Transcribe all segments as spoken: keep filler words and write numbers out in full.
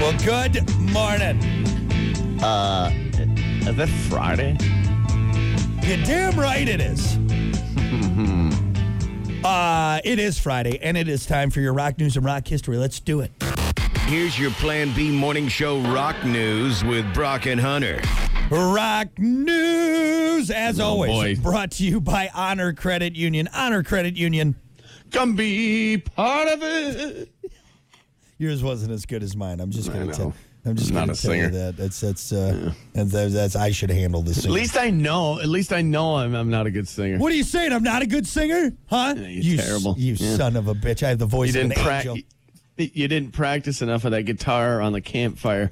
Well, good morning. Uh, is that Friday? You're damn right it is. uh, it is Friday, and it is time for your rock news and rock history. Let's do it. Here's your Plan B morning show rock news with Brock and Hunter. Rock news, as Oh, always, boy. brought to you by Honor Credit Union. Honor Credit Union. Come be part of it. Yours wasn't as good as mine. I'm just I going to know. tell. I'm just I'm going not to a tell you singer. that. That's that's uh, that's, that's, that's I should handle this. At least I know. At least I know I'm, I'm not a good singer. What are you saying? I'm not a good singer, huh? Yeah, you're you terrible. s- You Yeah. son of a bitch! I have the voice You of didn't an practice. angel. You didn't practice enough of that guitar on the campfire.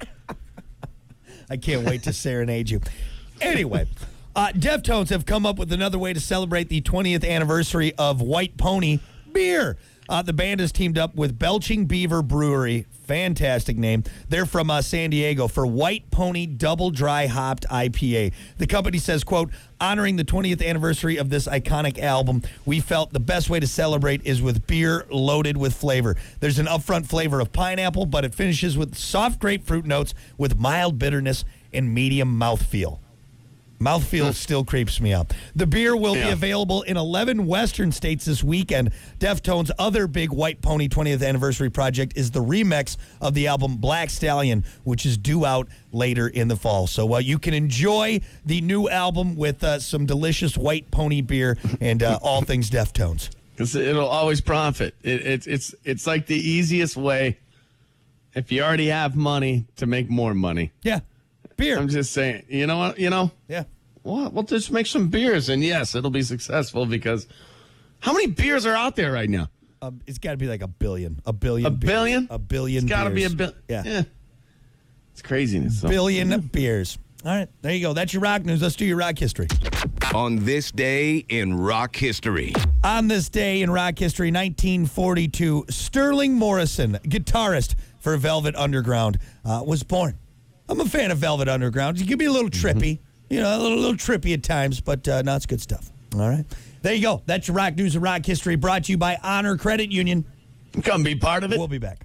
I can't wait to serenade you. Anyway, uh, Deftones have come up with another way to celebrate the twentieth anniversary of White Pony beer. Uh, the band has teamed up with Belching Beaver Brewery. Fantastic name. They're from uh, San Diego for White Pony Double Dry Hopped I P A. The company says, quote, honoring the twentieth anniversary of this iconic album, we felt the best way to celebrate is with beer loaded with flavor. There's an upfront flavor of pineapple, but it finishes with soft grapefruit notes with mild bitterness and medium mouthfeel. Mouthfeel still creeps me out. The beer will Yeah. be available in eleven Western states this weekend. Deftones' other big White Pony twentieth anniversary project is the remix of the album Black Stallion, which is due out later in the fall. So uh, you can enjoy the new album with uh, some delicious White Pony beer and uh, all things Deftones. Because it'll always profit. It, it's it's it's like the easiest way, if you already have money, to make more money. Yeah, beer. I'm just saying. You know what? You know. Yeah. Well, we'll just make some beers, and yes, it'll be successful because how many beers are out there right now? Um, it's got to be like a billion. A billion. A beers. billion? A billion It's got to be a beers. billion. Yeah. It's craziness. So. Billion beers. All right, there you go. That's your rock news. Let's do your rock history. On this day in rock history. On this day in rock history, nineteen forty-two, Sterling Morrison, guitarist for Velvet Underground, uh, was born. I'm a fan of Velvet Underground. You can be a little trippy, you know, a little, little trippy at times, but uh, no, it's good stuff. All right. There you go. That's your rock news and rock history brought to you by Honor Credit Union. Come be part of it. We'll be back.